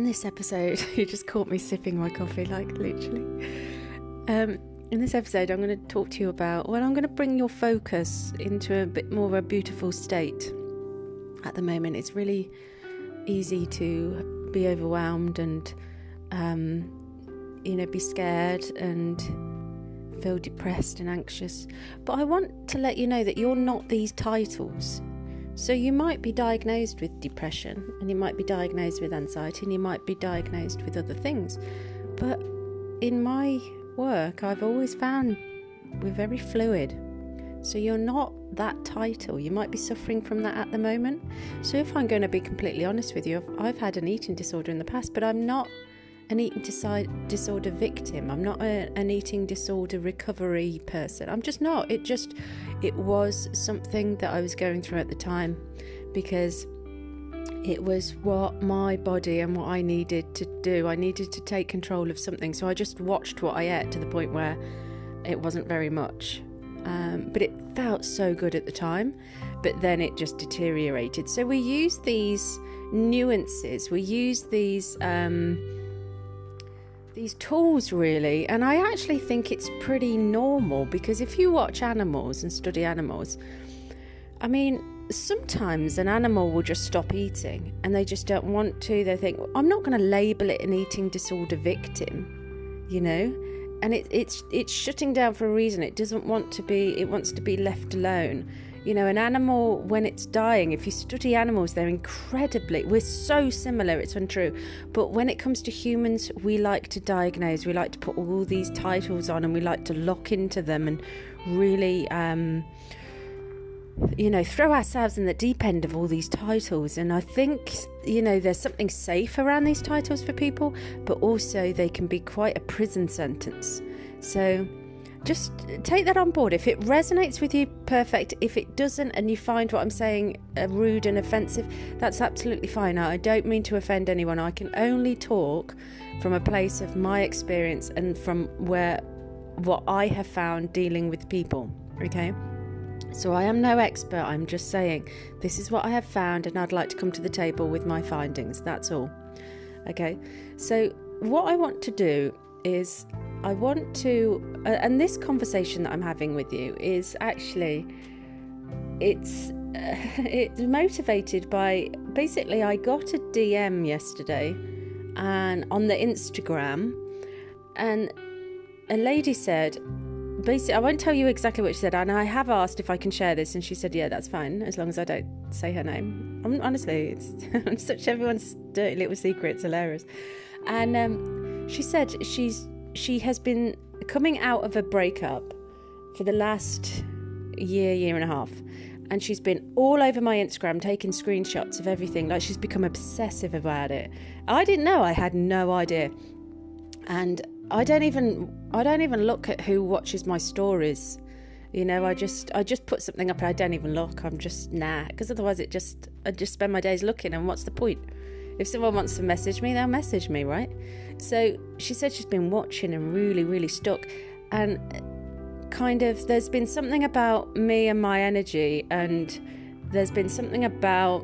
this episode, you just caught me sipping my coffee, like literally. In this episode, I'm going to talk to you about, I'm going to bring your focus into a bit more of a beautiful state. At the moment, it's really easy to be overwhelmed and, be scared and feel depressed and anxious. But I want to let you know that you're not these titles. So you might be diagnosed with depression, and you might be diagnosed with anxiety, and you might be diagnosed with other things. But in my work, I've always found we're very fluid. So you're not that title. You might be suffering from that at the moment. So if I'm going to be completely honest with you, I've had an eating disorder in the past, but I'm not an eating disorder victim. I'm not an eating disorder recovery person. I'm just not. It was something that I was going through at the time, because it was what my body and what I needed to do. I needed to take control of something. So I just watched what I ate to the point where it wasn't very much. But it felt so good at the time. But then it just deteriorated. So we use these nuances. We use these tools, really. And I actually think it's pretty normal, because if you watch animals and study animals, I mean, sometimes an animal will just stop eating and they just don't want to. They think, I'm not going to label it an eating disorder victim, and it's shutting down for a reason. It doesn't want to be, it wants to be left alone. An animal, when it's dying, if you study animals, we're so similar, it's untrue. But when it comes to humans, we like to diagnose, we like to put all these titles on, and we like to lock into them and really, throw ourselves in the deep end of all these titles. And I think, there's something safe around these titles for people, but also they can be quite a prison sentence. So just take that on board. If it resonates with you, perfect. If it doesn't, and you find what I'm saying rude and offensive, that's absolutely fine. I don't mean to offend anyone. I can only talk from a place of my experience and from what I have found dealing with people, okay? So I am no expert. I'm just saying this is what I have found, and I'd like to come to the table with my findings. That's all. Okay? So what I want to do is and this conversation that I'm having with you is actually, it's motivated by, basically I got a DM yesterday and on the Instagram, and a lady said, basically, I won't tell you exactly what she said, and I have asked if I can share this, and she said, yeah, that's fine, as long as I don't say her name. Honestly, it's such everyone's dirty little secret, it's hilarious. And she said she has been coming out of a breakup for the last year and a half, and she's been all over my Instagram taking screenshots of everything. Like, she's become obsessive about it. I didn't know. I had no idea. And I don't even look at who watches my stories. I just put something up and I don't even look. I'm just because otherwise I just spend my days looking, and what's the point? If someone wants to message me, they'll message me, right? So she said she's been watching and really, really stuck. And kind of, there's been something about me and my energy, and there's been something about,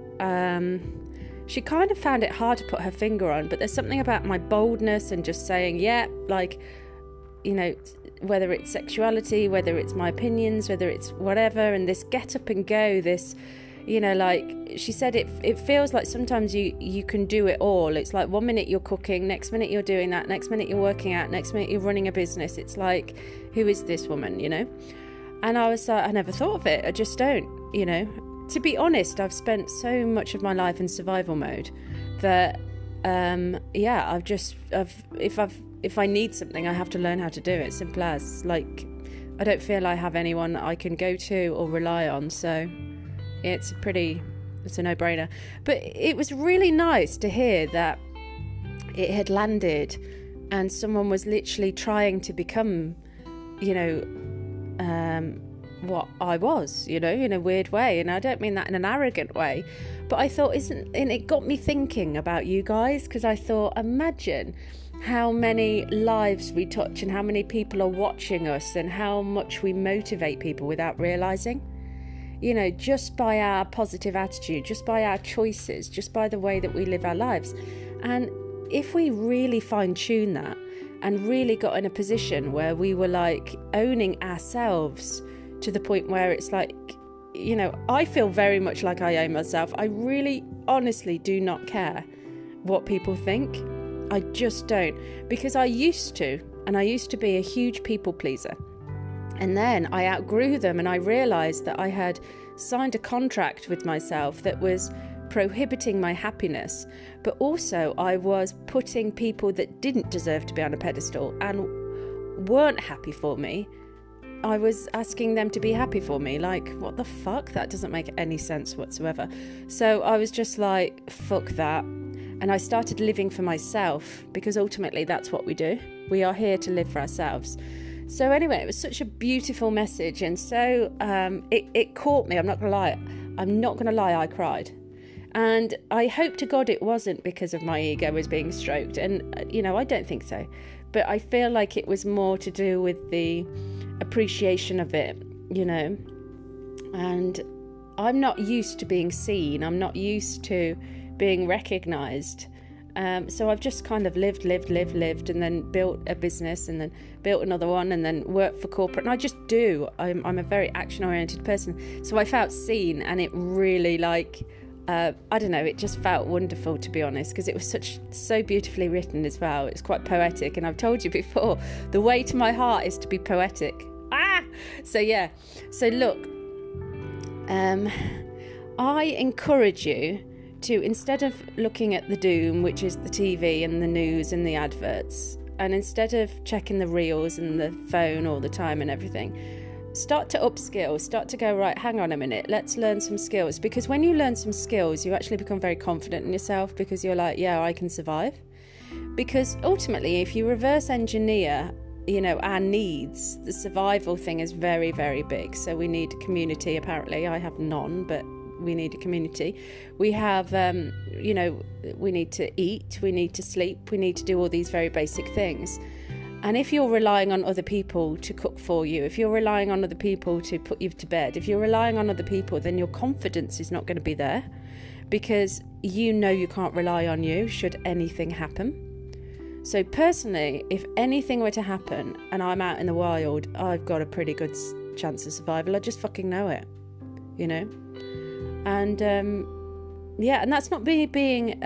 she kind of found it hard to put her finger on, but there's something about my boldness and just saying, yeah, like, whether it's sexuality, whether it's my opinions, whether it's whatever, and this get up and go, this, like she said, it feels like sometimes you can do it all. It's like 1 minute you're cooking, next minute you're doing that, next minute you're working out, next minute you're running a business. It's like, who is this woman, And I was like, I never thought of it. I just don't, To be honest, I've spent so much of my life in survival mode that, if I need something, I have to learn how to do it. Simple as. Like, I don't feel I have anyone I can go to or rely on, so it's a no-brainer. But it was really nice to hear that it had landed, and someone was literally trying to become, what I was, in a weird way. And I don't mean that in an arrogant way, but I thought, and it got me thinking about you guys, because I thought, imagine how many lives we touch and how many people are watching us and how much we motivate people without realizing. Just by our positive attitude, just by our choices, just by the way that we live our lives. And if we really fine-tune that and really got in a position where we were like owning ourselves to the point where it's like, you know, I feel very much like I own myself. I really honestly do not care what people think. I just don't, because I used to be a huge people pleaser. And then I outgrew them, and I realised that I had signed a contract with myself that was prohibiting my happiness, but also I was putting people that didn't deserve to be on a pedestal and weren't happy for me, I was asking them to be happy for me. Like, what the fuck? That doesn't make any sense whatsoever. So I was just like, fuck that. And I started living for myself, because ultimately that's what we do. We are here to live for ourselves. So anyway, it was such a beautiful message. And so it caught me. I'm not going to lie, I cried. And I hope to God it wasn't because of my ego was being stroked. And, you know, I don't think so. But I feel like it was more to do with the appreciation of it, you know. And I'm not used to being seen. I'm not used to being recognised. So I've just kind of lived, and then built a business, and then built another one, and then worked for corporate. And I just do. I'm a very action-oriented person. So I felt seen, and it really, like, I don't know, it just felt wonderful, to be honest, because it was so beautifully written as well. It's quite poetic, and I've told you before, the way to my heart is to be poetic. So yeah. So look, I encourage you to, instead of looking at the doom, which is the TV and the news and the adverts, and instead of checking the reels and the phone all the time and everything, start to upskill, start to go, right, hang on a minute, let's learn some skills. Because when you learn some skills, you actually become very confident in yourself, because you're like, yeah, I can survive. Because ultimately, if you reverse engineer, you know, our needs, the survival thing is very, very big. So we need community, apparently. I have none, but we need a community. We have, you know, we need to eat, we need to sleep, we need to do all these very basic things. And if you're relying on other people to cook for you, if you're relying on other people to put you to bed, if you're relying on other people, then your confidence is not going to be there, because you know you can't rely on you should anything happen. So personally, if anything were to happen and I'm out in the wild, I've got a pretty good chance of survival. I just fucking know it, you know? And yeah, and that's not me being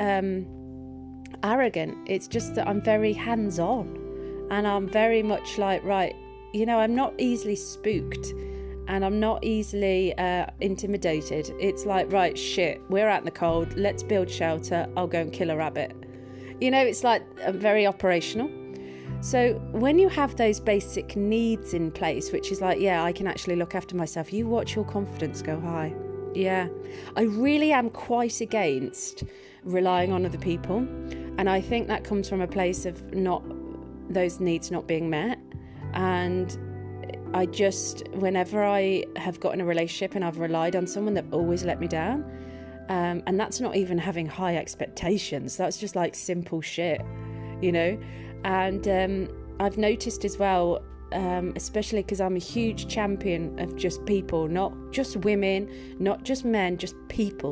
arrogant. It's just that I'm very hands-on. And I'm very much like, right, you know, I'm not easily spooked, and I'm not easily intimidated. It's like, right, shit, we're out in the cold. Let's build shelter. I'll go and kill a rabbit. You know, it's like very operational. So when you have those basic needs in place, which is like, yeah, I can actually look after myself, you watch your confidence go high. Yeah, I really am quite against relying on other people. And I think that comes from a place of those needs not being met. And I just, whenever I have got in a relationship and I've relied on someone, they've always let me down. And that's not even having high expectations. That's just like simple shit, you know. And I've noticed as well, especially because I'm a huge champion of just people, not just women, not just men, just people.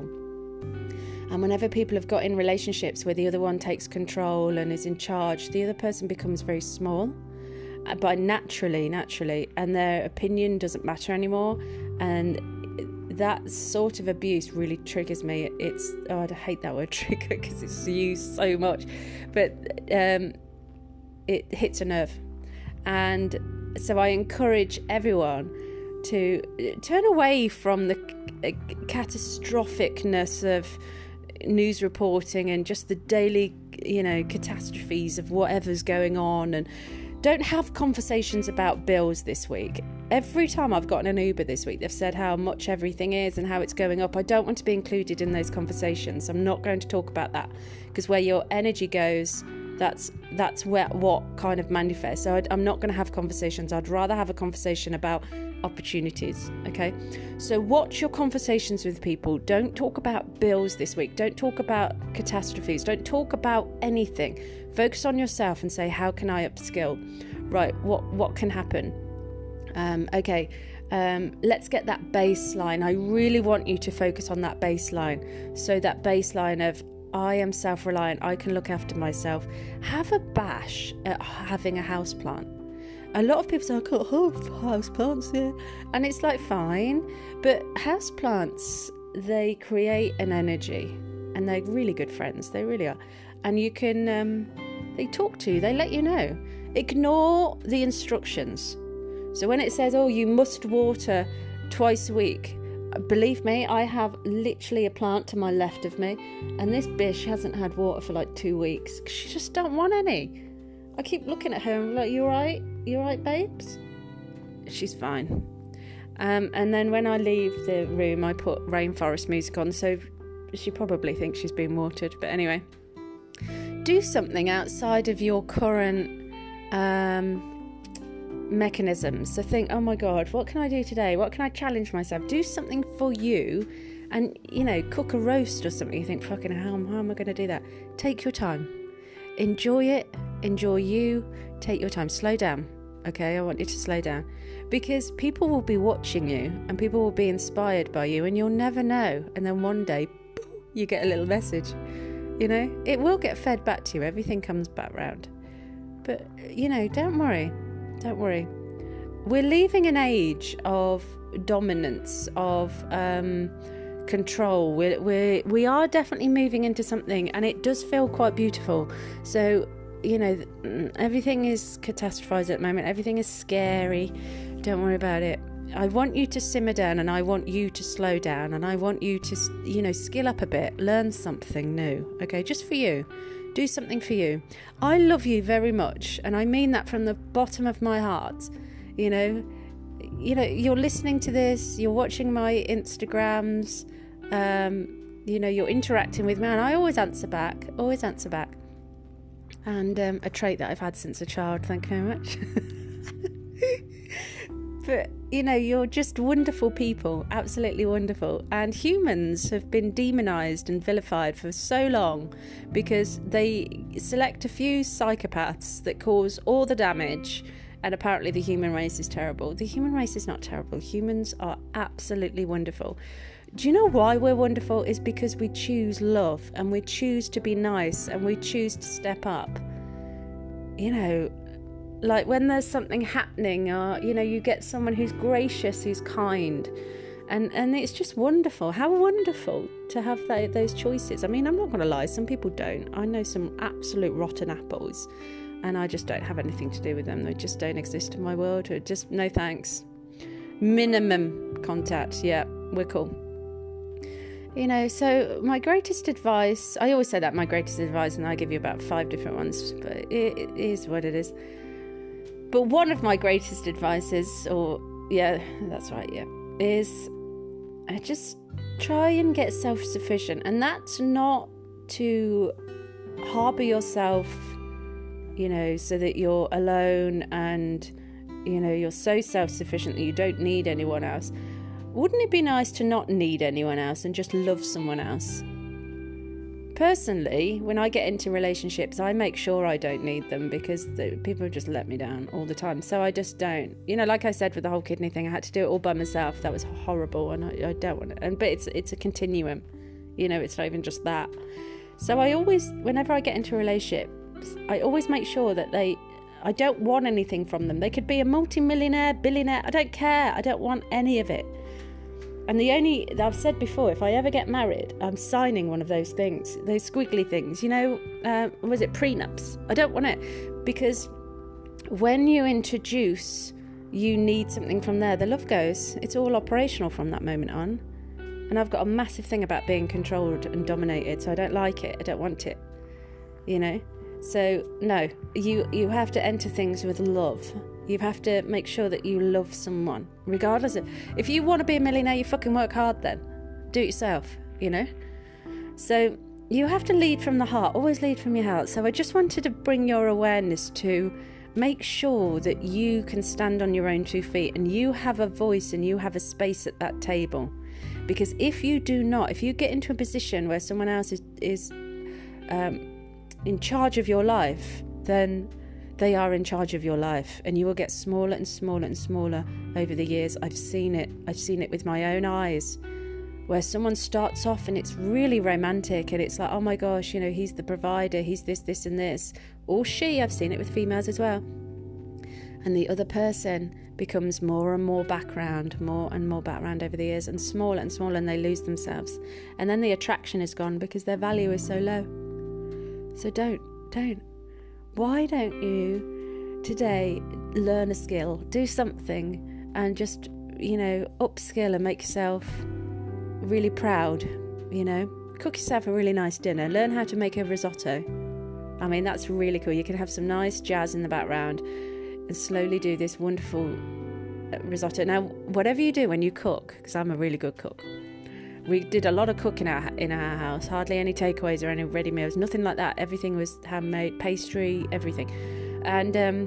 And whenever people have got in relationships where the other one takes control and is in charge, the other person becomes very small, but naturally, and their opinion doesn't matter anymore. And that sort of abuse really triggers me. I hate that word trigger because it's used so much, but it hits a nerve. And so I encourage everyone to turn away from the catastrophicness of news reporting and just the daily, you know, catastrophes of whatever's going on, and don't have conversations about bills this week. Every time I've gotten an Uber this week, they've said how much everything is and how it's going up. I don't want to be included in those conversations. I'm not going to talk about that, because where your energy goes, that's where what kind of manifests. So I'm not going to have conversations. I'd rather have a conversation about opportunities. Okay, so watch your conversations with people. Don't talk about bills this week. Don't talk about catastrophes. Don't talk about anything. Focus on yourself and say, how can I upskill? Right, what can happen? Let's get that baseline. I really want you to focus on that baseline. So that baseline of, I am self-reliant. I can look after myself. Have a bash at having a houseplant. A lot of people say, I can't have houseplants here. And it's like, fine. But houseplants, they create an energy. And they're really good friends. They really are. And you can, they talk to you. They let you know. Ignore the instructions. So when it says, oh, you must water twice a week, believe me, I have literally a plant to my left of me, and this bitch hasn't had water for like 2 weeks. She just don't want any. I keep looking at her and I'm like, you alright? You alright, babes? She's fine. And then when I leave the room, I put rainforest music on, so she probably thinks she's been watered. But anyway, do something outside of your current mechanisms. So think, oh my God, what can I do today? What can I challenge myself? Do something for you, and cook a roast or something. You think, fucking hell, how am I going to do that? Take your time, enjoy it, enjoy you. Take your time, slow down. Okay, I want you to slow down, because people will be watching you and people will be inspired by you, and you'll never know. And then one day, you get a little message. It will get fed back to you. Everything comes back round. But don't worry. Don't worry. We're leaving an age of dominance, of control. We are definitely moving into something, and it does feel quite beautiful. So, everything is catastrophized at the moment. Everything is scary. Don't worry about it. I want you to simmer down, and I want you to slow down, and I want you to, skill up a bit, learn something new. Okay, just for you. Do something for you. I love you very much, and I mean that from the bottom of my heart. You're listening to this, you're watching my Instagrams, you're interacting with me, and I always answer back. And a trait that I've had since a child. Thank you very much. But you're just wonderful people, absolutely wonderful. And humans have been demonized and vilified for so long because they select a few psychopaths that cause all the damage, and apparently the human race is terrible. The human race is not terrible. Humans are absolutely wonderful. Do you know why we're wonderful? Is because we choose love, and we choose to be nice, and we choose to step up. Like when there's something happening, or you get someone who's gracious, who's kind, and it's just wonderful. How wonderful to have those choices. I mean, I'm not going to lie, some people don't. I know some absolute rotten apples, and I just don't have anything to do with them. They just don't exist in my world. Just no thanks. Minimum contact. Yeah, we're cool. So my greatest advice, I always say that, my greatest advice, and I give you about 5 different ones, but it is what it is. But one of my greatest advices, is just try and get self-sufficient. And that's not to harbour yourself, so that you're alone and, you're so self-sufficient that you don't need anyone else. Wouldn't it be nice to not need anyone else and just love someone else? Personally, when I get into relationships, I make sure I don't need them, because people just let me down all the time. So I just don't. Like I said with the whole kidney thing, I had to do it all by myself. That was horrible, and I don't want it. But it's a continuum. It's not even just that. So I always, whenever I get into a relationship, I always make sure that I don't want anything from them. They could be a multi-millionaire, billionaire. I don't care. I don't want any of it. And I've said before, if I ever get married, I'm signing one of those things, those squiggly things, was it prenups? I don't want it, because when you introduce, you need something from there. The love goes. It's all operational from that moment on. And I've got a massive thing about being controlled and dominated, so I don't like it. I don't want it, So, no, you have to enter things with love. You have to make sure that you love someone, regardless of... If you want to be a millionaire, you fucking work hard then. Do it yourself, So you have to lead from the heart. Always lead from your heart. So I just wanted to bring your awareness to make sure that you can stand on your own 2 feet, and you have a voice and you have a space at that table. Because if you do not, if you get into a position where someone else is in charge of your life, then they are in charge of your life, and you will get smaller and smaller and smaller over the years. I've seen it with my own eyes. where someone starts off and it's really romantic and it's like, oh my gosh, he's the provider, he's this and this, or she, I've seen it with females as well, and the other person becomes more and more background over the years, and smaller, and they lose themselves, and then the attraction is gone because their value is so low. So why don't you today learn a skill, do something, and just upskill and make yourself really proud. Cook yourself a really nice dinner, learn how to make a risotto. I mean, that's really cool. You can have some nice jazz in the background and slowly do this wonderful risotto. Now, whatever you do when you cook, because I'm a really good cook, we did a lot of cooking in our house, hardly any takeaways or any ready meals, nothing like that. Everything was handmade, pastry, everything. And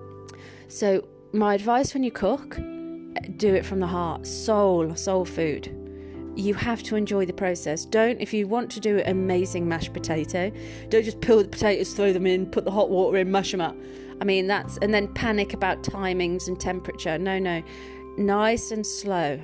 so my advice when you cook, do it from the heart, soul food. You have to enjoy the process. If you want to do an amazing mashed potato, don't just peel the potatoes, throw them in, put the hot water in, mash them up. I mean, and then panic about timings and temperature. No. Nice and slow.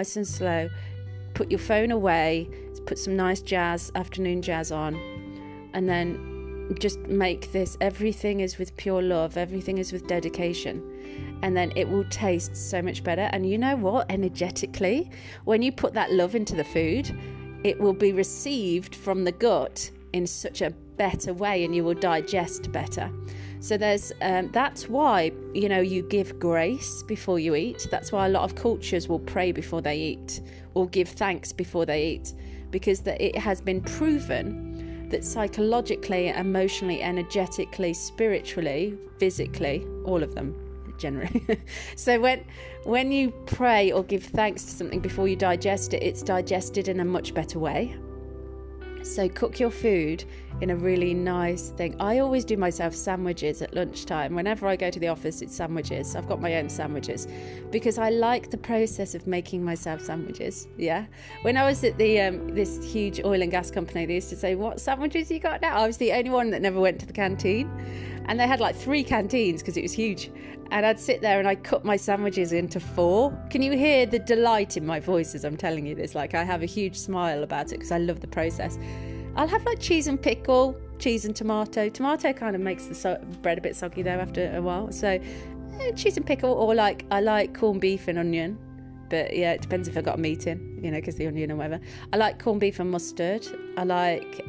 Put your phone away, put some nice afternoon jazz on, and then just make this. Everything is with pure love. Everything is with dedication. And then it will taste so much better. And you know what? Energetically, when you put that love into the food, it will be received from the gut in such a better way, and you will digest better. So that's why, you give grace before you eat. That's why a lot of cultures will pray before they eat or give thanks before they eat, because it has been proven that psychologically, emotionally, energetically, spiritually, physically, all of them, generally. So when you pray or give thanks to something before you digest it, it's digested in a much better way. So cook your food in a really nice thing. I always do myself sandwiches at lunchtime. Whenever I go to the office, it's sandwiches. I've got my own sandwiches because I like the process of making myself sandwiches. Yeah. When I was at the this huge oil and gas company, they used to say, "What sandwiches you got now?" I was the only one that never went to the canteen, and they had like 3 canteens because it was huge. And I'd sit there and I'd cut my sandwiches into 4. Can you hear the delight in my voice as I'm telling you this? Like, I have a huge smile about it because I love the process. I'll have like cheese and pickle, cheese and tomato. Tomato kind of makes the bread a bit soggy though after a while. So cheese and pickle, or I like corned beef and onion. But yeah, it depends if I've got a meeting, because the onion or whatever. I like corned beef and mustard. I like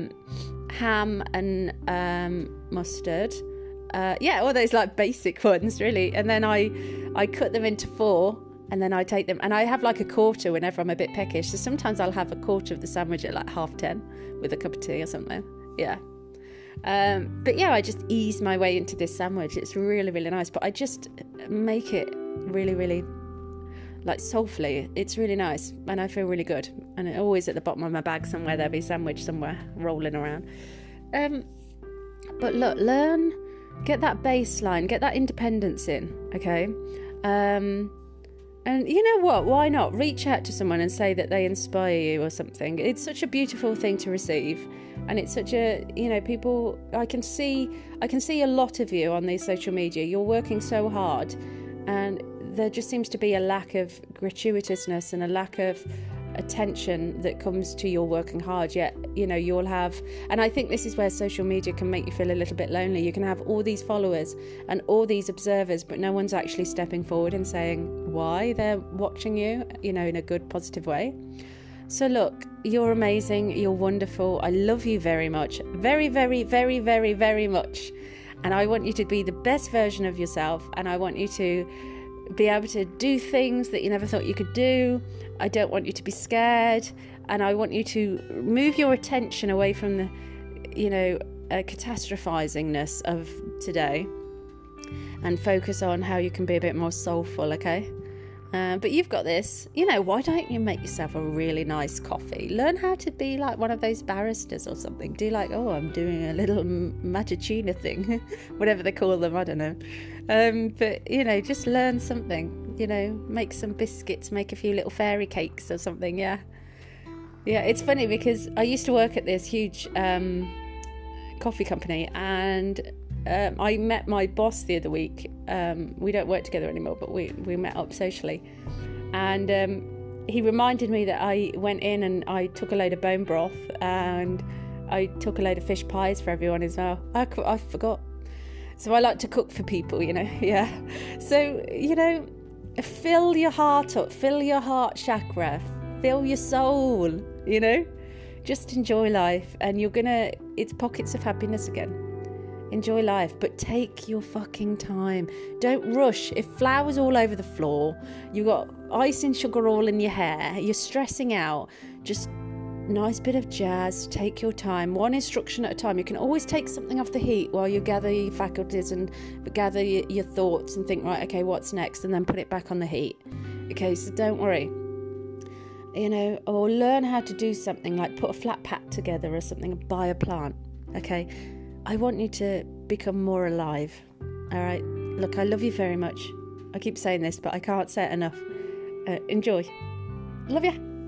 ham and mustard. All those like basic ones really. And then I cut them into 4, and then I take them, and I have like a quarter whenever I'm a bit peckish. So sometimes I'll have a quarter of the sandwich at like 10:30 with a cup of tea or something. Yeah. But yeah, I just ease my way into this sandwich. It's really, really nice, but I just make it really, really like soulfully. It's really nice, and I feel really good. And it always at the bottom of my bag somewhere, there'll be a sandwich somewhere rolling around. But look, get that baseline, get that independence in, okay? And you know what? Why not reach out to someone and say that they inspire you or something? It's such a beautiful thing to receive, and it's such a people. I can see a lot of you on these social media. You're working so hard, and there just seems to be a lack of gratuitousness and a lack of attention that comes to your working hard. Yet you'll have, and I think this is where social media can make you feel a little bit lonely. You can have all these followers and all these observers, but no one's actually stepping forward and saying why they're watching you, in a good, positive way. So look, you're amazing, you're wonderful, I love you very much, very, very, very, very, very much, and I want you to be the best version of yourself, and I want you to be able to do things that you never thought you could do. I don't want you to be scared, and I want you to move your attention away from the catastrophizingness of today and focus on how you can be a bit more soulful, okay? But you've got this. Why don't you make yourself a really nice coffee? Learn how to be like one of those baristas or something. Do like, I'm doing a little matchina thing, whatever they call them, I don't know. But just learn something. Make some biscuits, make a few little fairy cakes or something. Yeah. It's funny because I used to work at this huge coffee company, and I met my boss the other week. We don't work together anymore, but we met up socially, and he reminded me that I went in and I took a load of bone broth and I took a load of fish pies for everyone as well. I forgot. So I like to cook for people, yeah. So, fill your heart up, fill your heart chakra, fill your soul, Just enjoy life and it's pockets of happiness again. Enjoy life, but take your fucking time. Don't rush. If flowers all over the floor, you got ice and sugar all in your hair, you're stressing out, just nice bit of jazz, take your time, one instruction at a time. You can always take something off the heat while you gather your faculties and gather your thoughts and think, right, okay, what's next? And then put it back on the heat. Okay, so don't worry. Or learn how to do something like put a flat pack together or something and buy a plant. Okay, I want you to become more alive. All right, look, I love you very much. I keep saying this, but I can't say it enough. Enjoy. Love ya.